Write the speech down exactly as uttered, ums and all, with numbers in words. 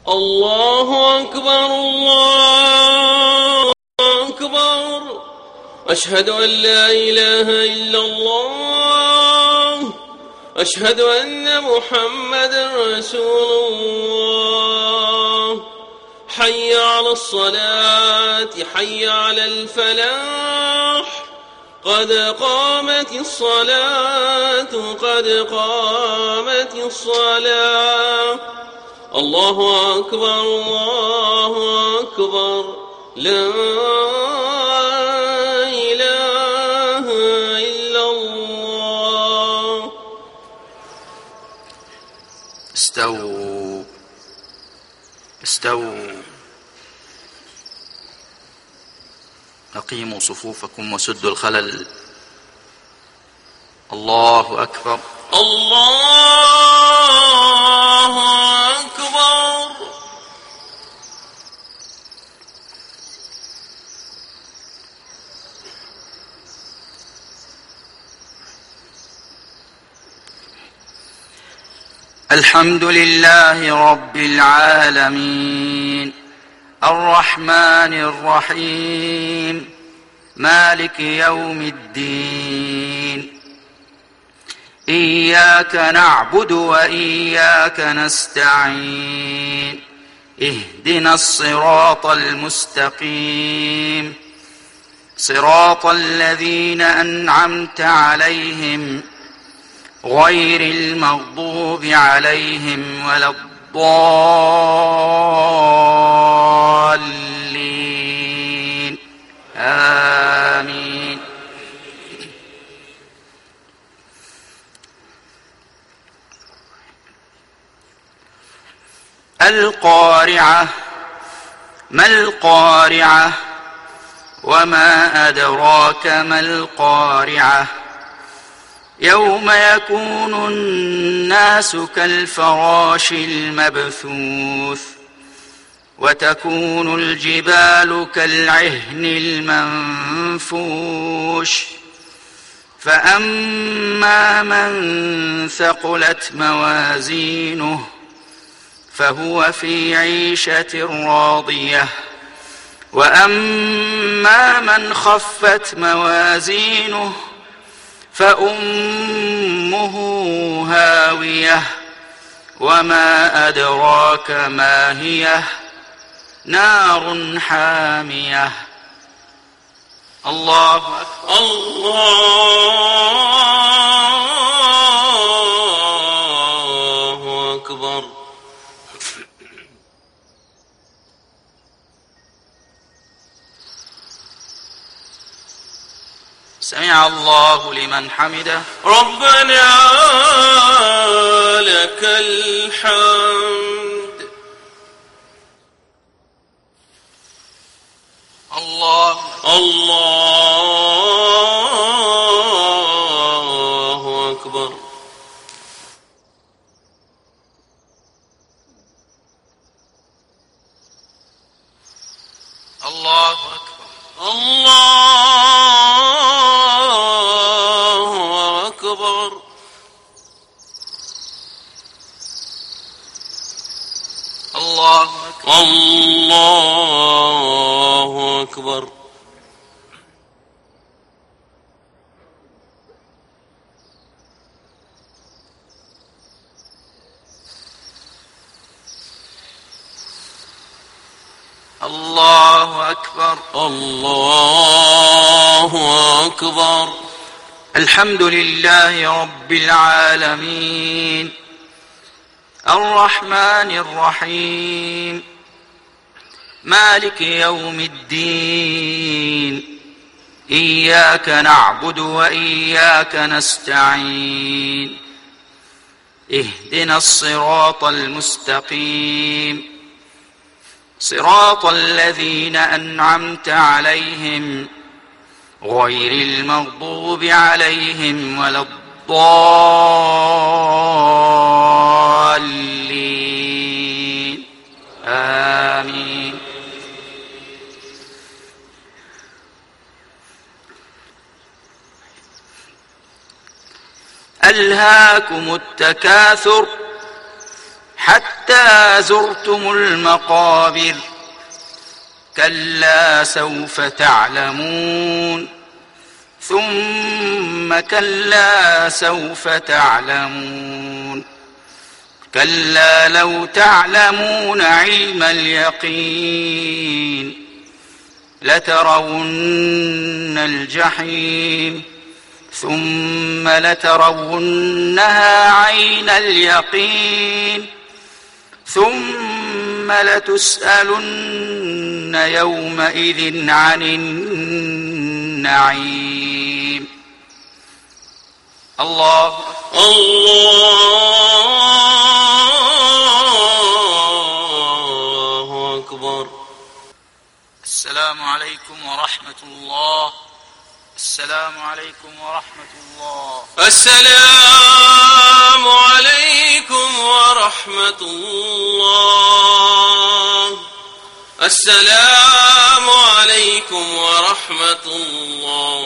الله أكبر الله أكبر. أشهد أن لا إله إلا الله. أشهد أن محمدا رسول الله. حي على الصلاة حي على الفلاح. قد قامت الصلاة قد قامت الصلاة. الله أكبر الله أكبر. لا إله إلا الله. استووا استووا. أقيموا صفوفكم وسدوا الخلل. الله أكبر الله أكبر. الحمد لله رب العالمين الرحمن الرحيم مالك يوم الدين. إياك نعبد وإياك نستعين. اهدنا الصراط المستقيم صراط الذين أنعمت عليهم غير المغضوب عليهم ولا الضالين. آمين. القارعة. ما القارعة وما أدراك ما القارعة. يوم يكون الناس كالفراش المبثوث وتكون الجبال كالعهن المنفوش. فأما من ثقلت موازينه فهو في عيشة راضية. وأما من خفت موازينه فأمه هاوية. وما أدراك ما هي. نار حامية. الله أكبر الله أكبر. سمع الله لمن حمده. ربنا لك الحمد. الله الله أكبر. الله أكبر. الله أكبر. الله أكبر. الله أكبر. الله أكبر. الله أكبر. الحمد لله رب العالمين الرحمن الرحيم مالك يوم الدين. إياك نعبد وإياك نستعين. اهدنا الصراط المستقيم صراط الذين أنعمت عليهم غير المغضوب عليهم ولا الضالين. آمين. ألهاكم التكاثر حتى زرتم المقابر كلا سوف تعلمون ثم كلا سوف تعلمون كلا لو تعلمون علم اليقين لترون الجحيم ثم لترونها عين اليقين ثم لتسألن يومئذ عن النعيم. الله الله أكبر. السلام عليكم ورحمة الله. السلام عليكم ورحمة الله. السلام عليكم ورحمة الله. السلام عليكم ورحمة الله.